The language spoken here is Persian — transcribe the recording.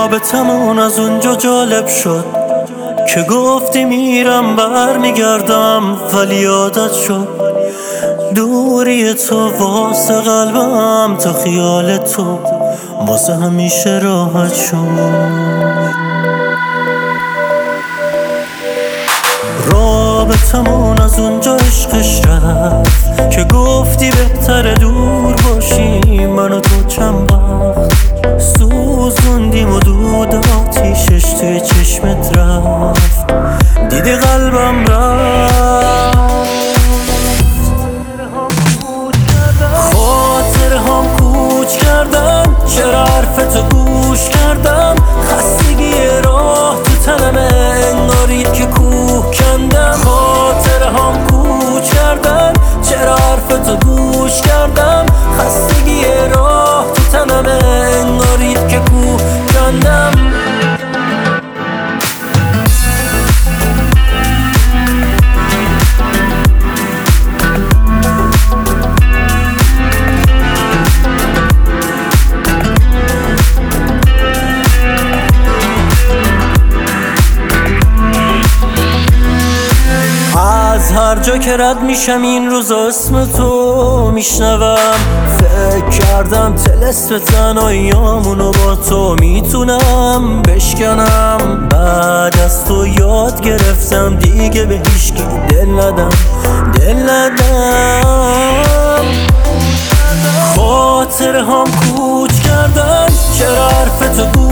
رابطمون از اونجا جالب شد که گفتی میرم برمیگردم، ولی عادت شد دوری تو واسه قلبم، تا خیال تو واسه همیشه راحت شد. رابطمون از اونجا عشقش رفت که گفتی بهتره دور باشیم، من و تو چند وقت سوزوندیم و دود آتیشش توی چشمت رفت، دیدی قلبم رفت. خاطرهام کوچ کردن، چرا حرفتو گوش کردم، خستگی راه تو تنمه انگار یکی کوه کندم. خاطرهام کوچ کردن، چرا حرفتو گوش کردم، خستگی راه تو تنمه انگار یکی کوه کندم. از هر جا که رد میشم این روزا اسم تو میشنوم، فکر کردم طلسم تنهاییامونو با تو میتونم بشکنم. بعد از تو یاد گرفتم دیگه به هیچکی دل ندم. خاطرهام کوچ کردن، چرا حرفتو